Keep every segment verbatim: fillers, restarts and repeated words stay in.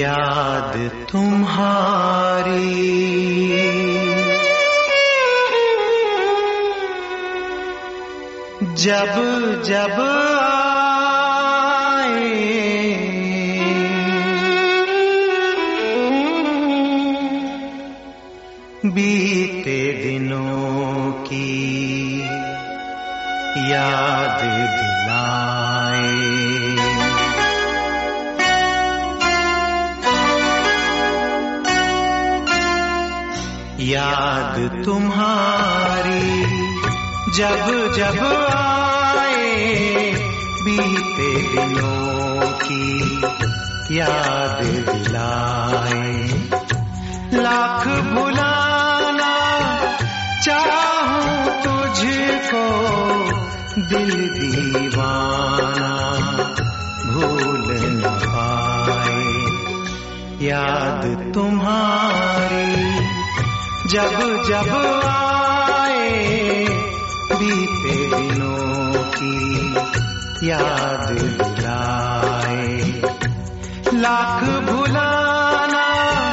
याद तुम्हारी जब जब आए, बीते दिनों की याद दिलाए। याद तुम्हारी जब जब आए, बीते दिनों की याद दिलाए। लाख भुलाना चाहूं तुझको, दिल दीवाना भूल न पाए। याद तुम्हारी जब जब आए, बीते दिनों की याद दिलाए। लाख भुलाना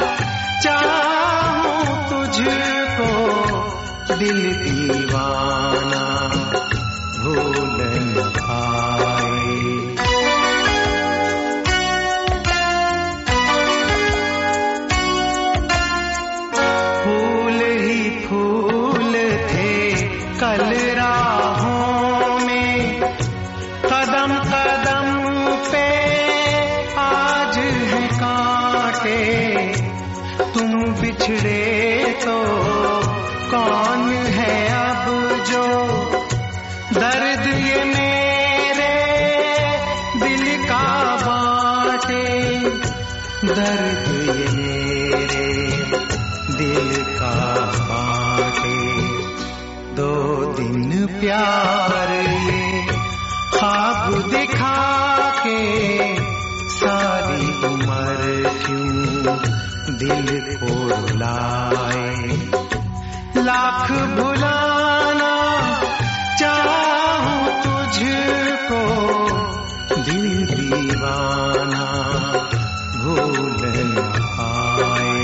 चाहूं तुझको, दिल दीवाना भूल न पाए। फूल ही फूल थे कल राहों में, कदम कदम पे आज है कांटे। तुम बिछड़े तो कौन है अब जो दर्द ये मेरे दिल का बांटे। दर्द ये मेरे दिल का बांटे। दो दिन प्यार ये ख्वाब दिखा के, सारी उम्र क्यों दिल को रुलाए। लाख भुलाना चाहूं तुझको, दिल दीवाना भूल न पाए।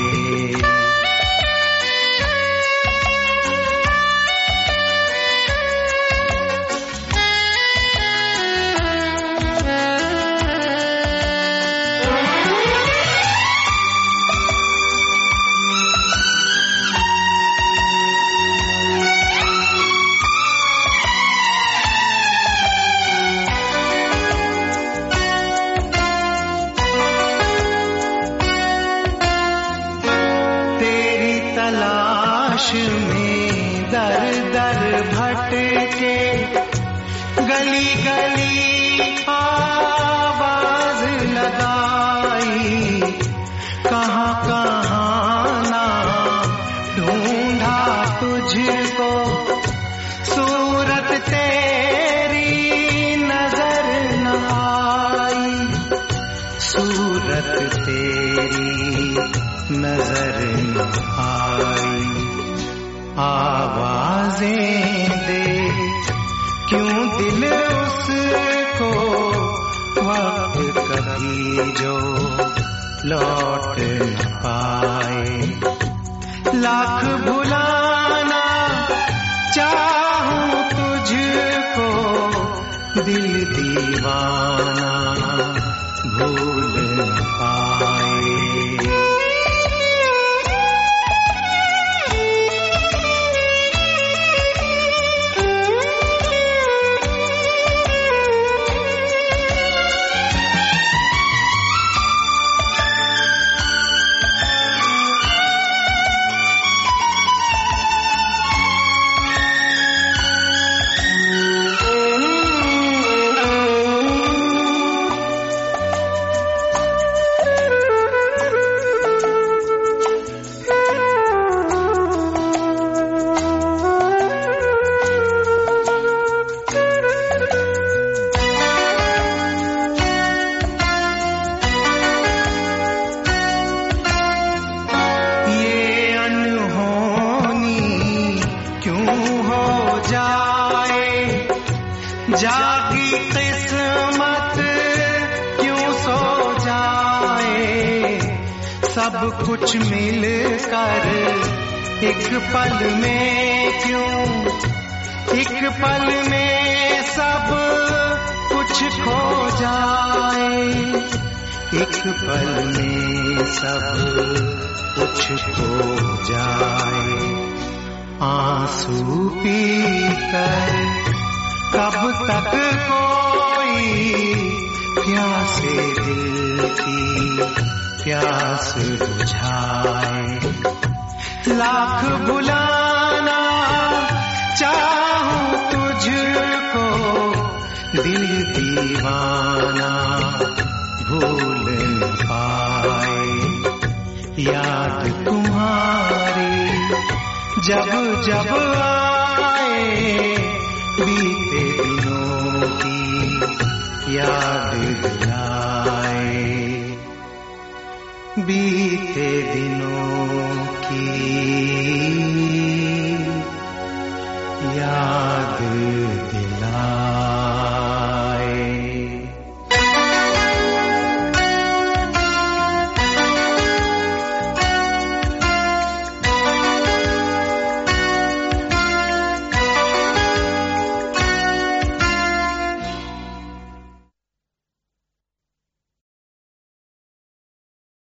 तलाश में दर दर भटके, गली गली आवाज लगाई। कहाँ कहाँ ना ढूंढा तुझको, सूरत तेरी नजर न आई। सूरत तेरी नजर न आई। आवाजें दे क्यों दिल उसको, वक्त कभी जो लौट न पाए। लाख भुलाना चाहूं तुझको, दिल दीवाना भूल न पाए। सब कुछ मिल कर एक पल में क्यों, एक पल में सब कुछ खो जाए, एक पल में सब कुछ खो जाए। आंसू पीकर कब तक कोई प्यासे दिल की प्यास बुझाए। लाख बुलाना चाहूं तुझको, दिल दीवाना भूल न पाए। याद तुम्हारी जब जब आए, बीते दिनों की याद दिलाए, बीते दिनों की याद